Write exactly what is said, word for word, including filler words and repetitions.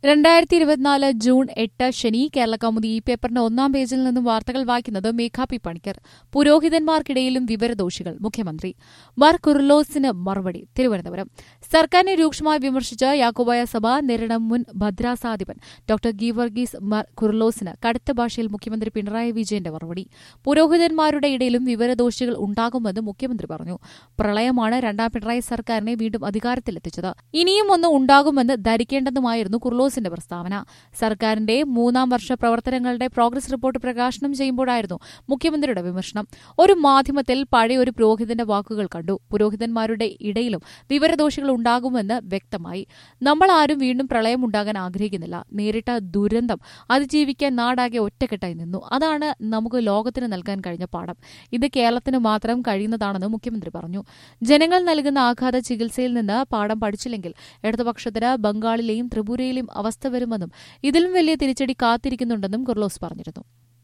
രണ്ടായിരത്തി ഇരുപത്തിനാല് ജൂൺ എട്ട് ശനി കേരള കൗമുദി ഈ പേപ്പറിന്റെ ഒന്നാം പേജിൽ നിന്നും വാർത്തകൾ വായിക്കുന്നത് മേഘാ പി പണിക്കർ. പുരോഹിതന്മാർക്കിടയിലും വിവരദോഷികൾ മുഖ്യമന്ത്രി മാർ കുർലോസിന് മറുപടി. തിരുവനന്തപുരം. സർക്കാരിനെ രൂക്ഷമായി വിമർശിച്ച് യാക്കോബായ സഭ നേരിടും മുൻ ഭദ്രാസാധിപൻ ഡോക്ടർ ഗീവർഗീസ് മാർ കുർലോസിന് കടുത്ത ഭാഷയിൽ മുഖ്യമന്ത്രി പിണറായി വിജയന്റെ മറുപടി. പുരോഹിതന്മാരുടെ ഇടയിലും വിവരദോഷികൾ ഉണ്ടാകുമെന്ന് മുഖ്യമന്ത്രി പറഞ്ഞു. പ്രളയമാണ് രണ്ടാം പിണറായി സർക്കാരിനെ വീണ്ടും അധികാരത്തിലെത്തിച്ചത്. ഇനിയും ഒന്ന് ഉണ്ടാകുമെന്ന് ധരിക്കേണ്ടെന്നുമായിരുന്നു കുർലോസിന്റെ പ്രസ്താവന. സർക്കാരിന്റെ മൂന്നാം വർഷ പ്രവർത്തനങ്ങളുടെ പ്രോഗ്രസ് റിപ്പോർട്ട് പ്രകാശനം ചെയ്യുമ്പോഴായിരുന്നു മുഖ്യമന്ത്രിയുടെ വിമർശനം. ഒരു മാധ്യമത്തിൽ പഴയ ഒരു പുരോഹിതന്റെ വാക്കുകൾ കണ്ടു. പുരോഹിതന്മാരുടെ ഇടയിലും വിവരദോഷികൾ ഉണ്ടാകുമെന്ന് വ്യക്തമായി. നമ്മൾ ആരും വീണ്ടും പ്രളയം ഉണ്ടാകാൻ ആഗ്രഹിക്കുന്നില്ല. നേരിട്ട ദുരന്തം അതിജീവിക്കാൻ നാടാകെ ഒറ്റക്കെട്ടായി നിന്നു. അതാണ് നമുക്ക് ലോകത്തിന് നൽകാൻ കഴിഞ്ഞ പാഠം. ഇത് കേരളത്തിന് മാത്രം കഴിയുന്നതാണെന്ന് മുഖ്യമന്ത്രി പറഞ്ഞു. ജനങ്ങൾ നൽകുന്ന ആഘാത ചികിത്സയിൽ നിന്ന് പാഠം പഠിച്ചില്ലെങ്കിൽ ഇടതുപക്ഷത്തിന് ബംഗാളിലെയും ത്രിപുരയിലെയും അവസ്ഥ വരുമെന്നും ഇതിലും വലിയ തിരിച്ചടി കാത്തിരിക്കുന്നുണ്ടെന്നും കുർലോസ് പറഞ്ഞിരുന്നു.